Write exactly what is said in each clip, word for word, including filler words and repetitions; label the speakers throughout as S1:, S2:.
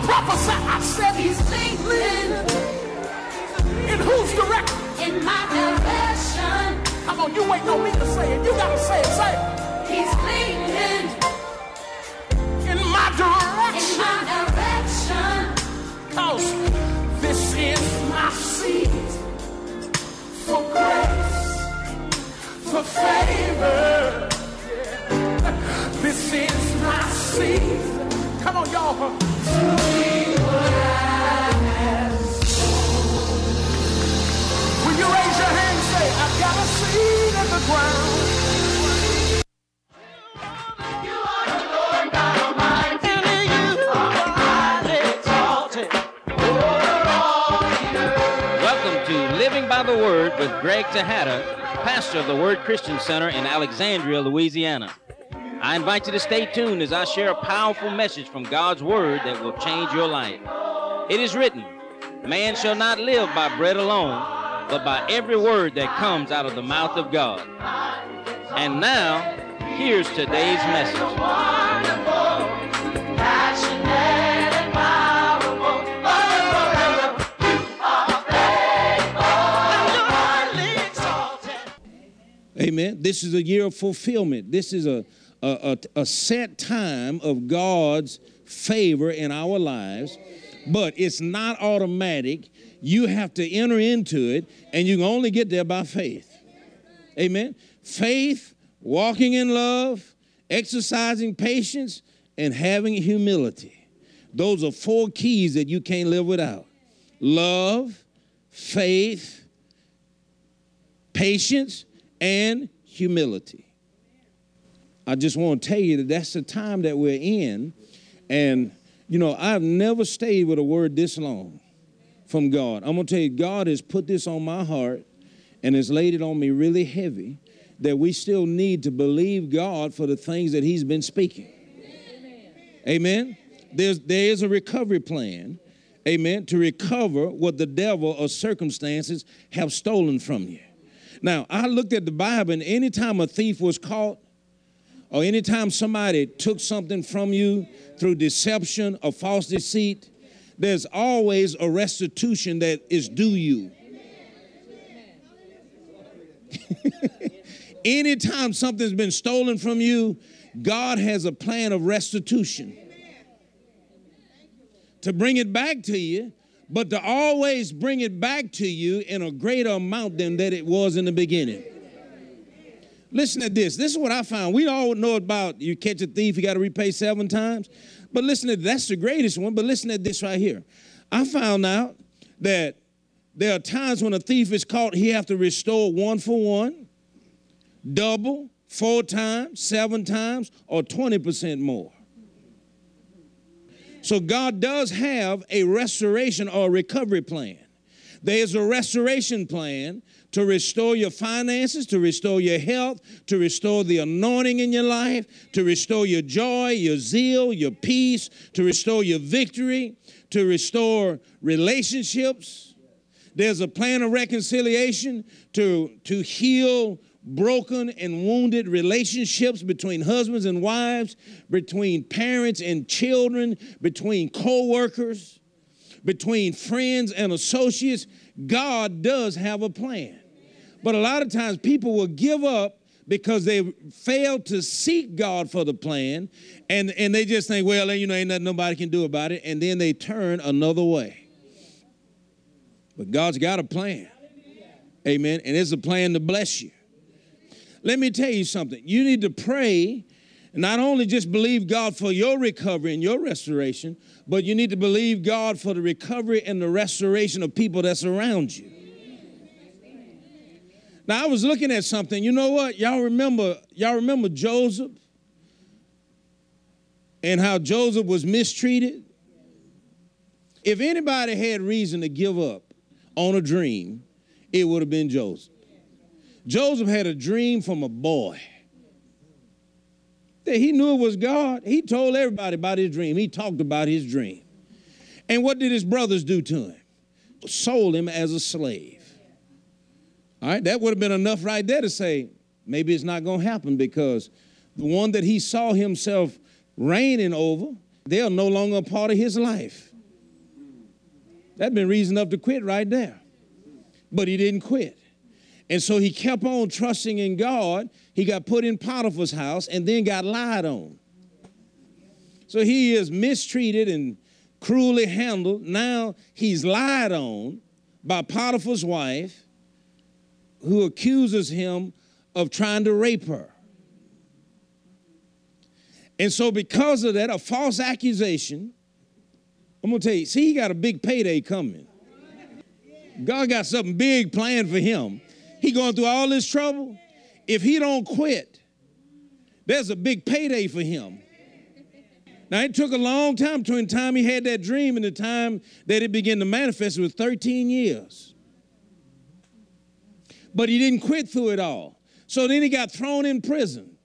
S1: prophesy. I said he's leading. In whose direction? In my direction. Come on, you waiting on me to say it. You gotta say it. Say it. He's leading. In my direction. In my direction. Cause this is my season for grace, for favor. This is my season. Come on, y'all. To be what I ask. Will you raise your hand and say, I've got a seed in the ground. You are the Lord God Almighty. And you are highly exalted over all the earth.
S2: Welcome to Living by the Word with Greg Tejada, pastor of the Word Christian Center in Alexandria, Louisiana. I invite you to stay tuned as I share a powerful message from God's Word that will change your life. It is written, man shall not live by bread alone, but by every word that comes out of the mouth of God. And now, here's today's message.
S3: Amen. This is a year of fulfillment. This is a A, a, a set time of God's favor in our lives, but it's not automatic. You have to enter into it, and you can only get there by faith. Amen. Faith, walking in love, exercising patience, and having humility. Those are four keys that you can't live without. Love, faith, patience, and humility. I just want to tell you that that's the time that we're in. And, you know, I've never stayed with a word this long from God. I'm going to tell you, God has put this on my heart and has laid it on me really heavy, that we still need to believe God for the things that he's been speaking. Amen. Amen. There's, there is a recovery plan, amen, to recover what the devil or circumstances have stolen from you. Now, I looked at the Bible, and anytime a thief was caught, or anytime somebody took something from you through deception or false deceit, there's always a restitution that is due you. Anytime something's been stolen from you, God has a plan of restitution to bring it back to you, but to always bring it back to you in a greater amount than that it was in the beginning. Listen to this. This is what I found. We all know about you catch a thief, you got to repay seven times. But listen to that's the greatest one. But listen to this right here. I found out that there are times when a thief is caught, he have to restore one for one, double, four times, seven times, or twenty percent more. So God does have a restoration or a recovery plan. There's a restoration plan to restore your finances, to restore your health, to restore the anointing in your life, to restore your joy, your zeal, your peace, to restore your victory, to restore relationships. There's a plan of reconciliation to, to heal broken and wounded relationships between husbands and wives, between parents and children, between co-workers, between friends and associates. God does have a plan. But a lot of times people will give up because they fail to seek God for the plan, and, and they just think, well, you know, ain't nothing nobody can do about it, and then they turn another way. But God's got a plan. Amen. And it's a plan to bless you. Let me tell you something. You need to pray, not only just believe God for your recovery and your restoration, but you need to believe God for the recovery and the restoration of people that's around you. Now, I was looking at something. You know what? Y'all remember, y'all remember Joseph and how Joseph was mistreated? If anybody had reason to give up on a dream, it would have been Joseph. Joseph had a dream from a boy. That he knew it was God. He told everybody about his dream. He talked about his dream. And what did his brothers do to him? Sold him as a slave. All right, that would have been enough right there to say, maybe it's not going to happen, because the one that he saw himself reigning over, they are no longer a part of his life. That'd been reason enough to quit right there. But he didn't quit. And so he kept on trusting in God. He got put in Potiphar's house and then got lied on. So he is mistreated and cruelly handled. Now he's lied on by Potiphar's wife, who accuses him of trying to rape her. And so because of that, a false accusation, I'm going to tell you, see, he got a big payday coming. God got something big planned for him. He going through all this trouble. If he don't quit, there's a big payday for him. Now, it took a long time between the time he had that dream and the time that it began to manifest. It was thirteen years. But he didn't quit through it all. So then he got thrown in prison.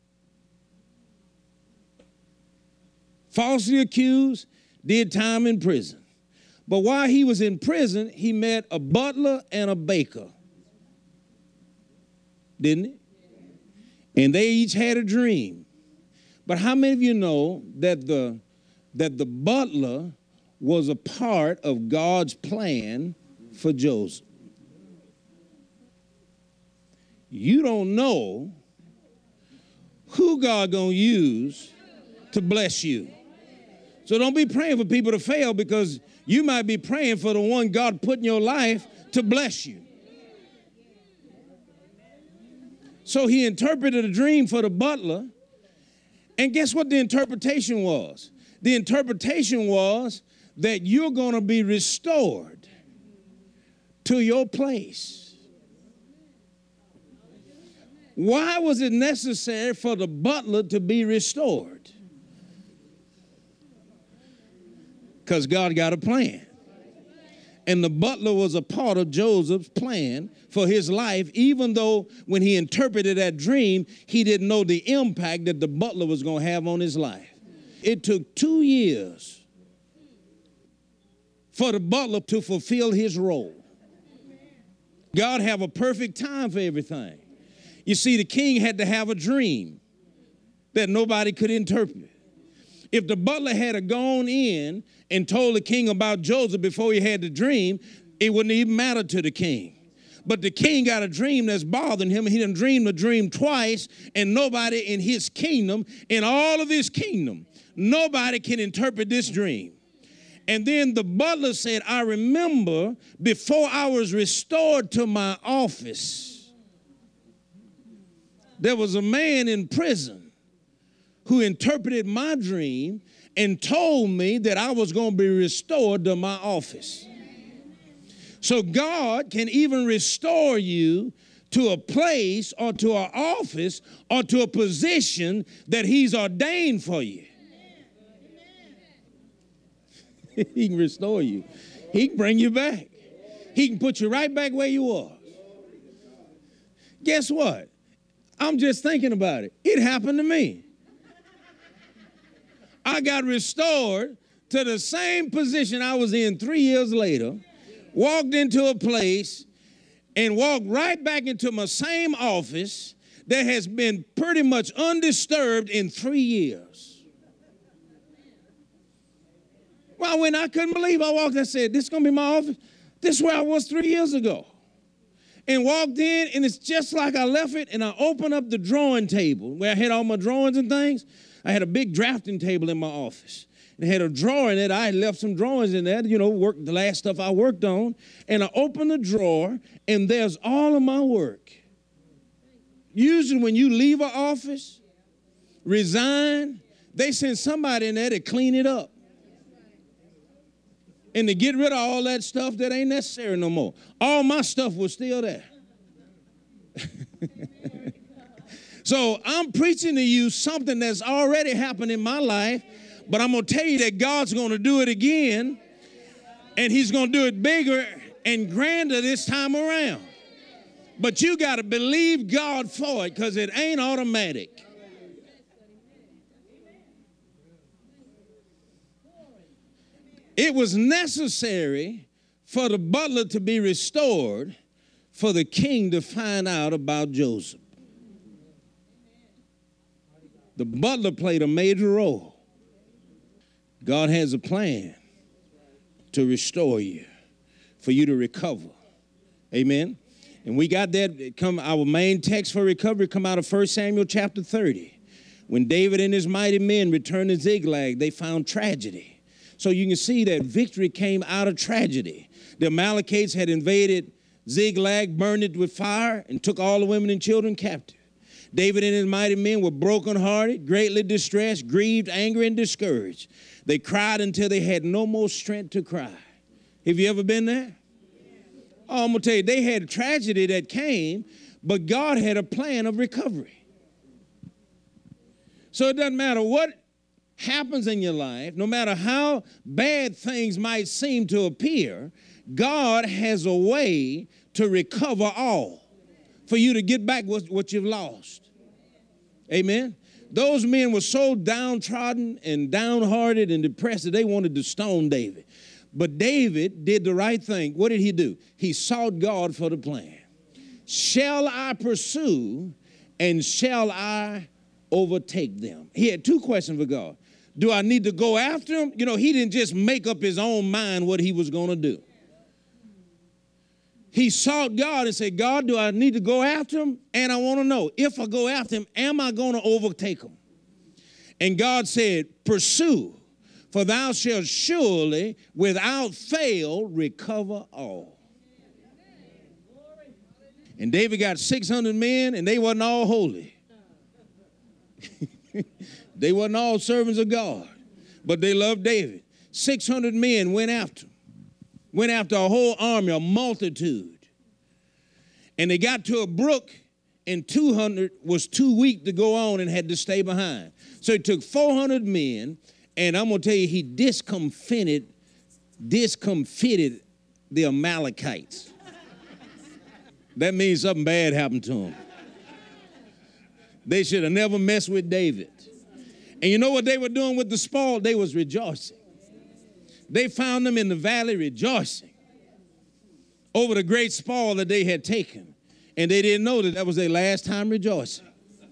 S3: Falsely accused, did time in prison. But while he was in prison, he met a butler and a baker. Didn't he? And they each had a dream. But how many of you know that the, that the butler was a part of God's plan for Joseph? You don't know who God gonna use to bless you. So don't be praying for people to fail, because you might be praying for the one God put in your life to bless you. So he interpreted a dream for the butler, and guess what the interpretation was? The interpretation was that you're going to be restored to your place. Why was it necessary for the butler to be restored? Because God got a plan. And the butler was a part of Joseph's plan for his life, even though when he interpreted that dream, he didn't know the impact that the butler was going to have on his life. It took two years for the butler to fulfill his role. God have a perfect time for everything. You see, the king had to have a dream that nobody could interpret. If the butler had gone in and told the king about Joseph before he had the dream, it wouldn't even matter to the king. But the king got a dream that's bothering him. He done dreamed the dream twice, and nobody in his kingdom, in all of his kingdom, nobody can interpret this dream. And then the butler said, I remember before I was restored to my office, there was a man in prison who interpreted my dream and told me that I was going to be restored to my office. So God can even restore you to a place or to an office or to a position that he's ordained for you. He can restore you. He can bring you back. He can put you right back where you are. Guess what? I'm just thinking about it. It happened to me. I got restored to the same position I was in three years later, walked into a place and walked right back into my same office that has been pretty much undisturbed in three years. Well, when I couldn't believe, I walked and said, this is going to be my office? This is where I was three years ago. And walked in, and it's just like I left it, and I opened up the drawing table where I had all my drawings and things. I had a big drafting table in my office. It had a drawer in it. I had left some drawings in there, you know, work, the last stuff I worked on. And I opened the drawer, and there's all of my work. Usually when you leave an office, resign, they send somebody in there to clean it up and to get rid of all that stuff that ain't necessary no more. All my stuff was still there. So I'm preaching to you something that's already happened in my life, but I'm going to tell you that God's going to do it again, and he's going to do it bigger and grander this time around. But you got to believe God for it, because it ain't automatic. It was necessary for the butler to be restored for the king to find out about Joseph. The butler played a major role. God has a plan to restore you, for you to recover. Amen. And we got that. Come, our main text for recovery come out of First Samuel chapter thirty. When David and his mighty men returned to Ziklag, they found tragedy. So you can see that victory came out of tragedy. The Amalekites had invaded Ziklag, burned it with fire, and took all the women and children captive. David and his mighty men were brokenhearted, greatly distressed, grieved, angry, and discouraged. They cried until they had no more strength to cry. Have you ever been there? Oh, I'm going to tell you, they had a tragedy that came, but God had a plan of recovery. So it doesn't matter what happens in your life, no matter how bad things might seem to appear, God has a way to recover all, for you to get back what, what you've lost. Amen? Those men were so downtrodden and downhearted and depressed that they wanted to stone David. But David did the right thing. What did he do? He sought God for the plan. Shall I pursue and shall I overtake them? He had two questions for God. Do I need to go after them? You know, he didn't just make up his own mind what he was going to do. He sought God and said, God, do I need to go after him? And I want to know, if I go after him, am I going to overtake him? And God said, pursue, for thou shalt surely, without fail, recover all. And David got six hundred men, and they wasn't all holy. They wasn't all servants of God, but they loved David. six hundred men went after him, went after a whole army, a multitude. And they got to a brook, and two hundred was too weak to go on and had to stay behind. So it took four hundred men, and I'm going to tell you, he discomfited, discomfited the Amalekites. That means something bad happened to them. They should have never messed with David. And you know what they were doing with the spoil? They was rejoicing. They found them in the valley rejoicing over the great spoil that they had taken. And they didn't know that that was their last time rejoicing.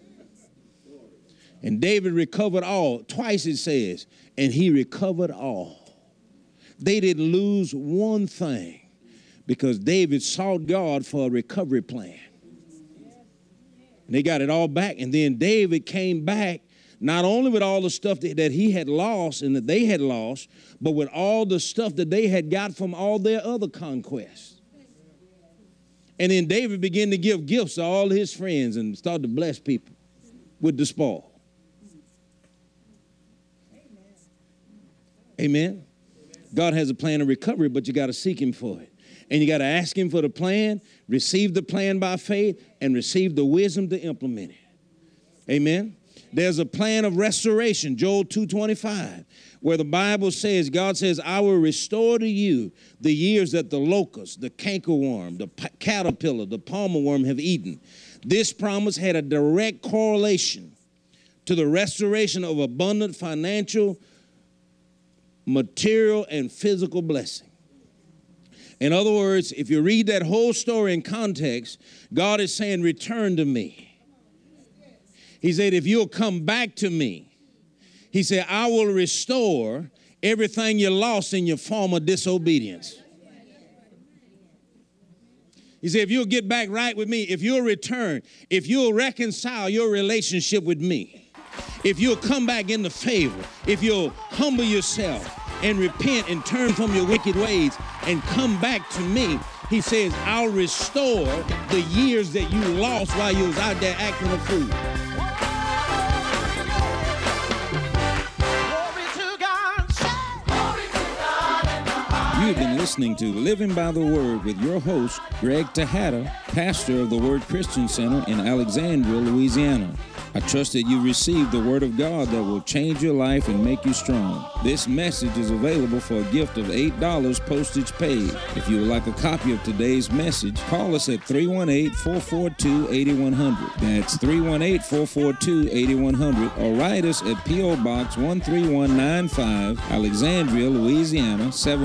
S3: And David recovered all. Twice it says, and he recovered all. They didn't lose one thing because David sought God for a recovery plan. And they got it all back. And then David came back not only with all the stuff that, that he had lost and that they had lost, but with all the stuff that they had got from all their other conquests. And then David began to give gifts to all his friends and started to bless people with the spoil. Amen. God has a plan of recovery, but you got to seek him for it. And you got to ask him for the plan, receive the plan by faith, and receive the wisdom to implement it. Amen. There's a plan of restoration, Joel two twenty-five, where the Bible says, God says, I will restore to you the years that the locust, the cankerworm, the p- caterpillar, the palmer worm have eaten. This promise had a direct correlation to the restoration of abundant financial, material, and physical blessing. In other words, if you read that whole story in context, God is saying, return to me. He said, if you'll come back to me, he said, I will restore everything you lost in your former disobedience. He said, if you'll get back right with me, if you'll return, if you'll reconcile your relationship with me, if you'll come back into favor, if you'll humble yourself and repent and turn from your wicked ways and come back to me, he says, I'll restore the years that you lost while you was out there acting a fool.
S1: You've been listening to Living by the Word with your host, Greg Tejada, pastor of the Word Christian Center in Alexandria, Louisiana. I trust that you received the Word of God that will change your life and make you strong. This message is available for a gift of eight dollars postage paid. If you would like a copy of today's message, call us at three one eight, four four two, eight one zero zero. That's three one eight, four four two, eight one zero zero, or write us at P O Box one three one nine five, Alexandria, Louisiana, seven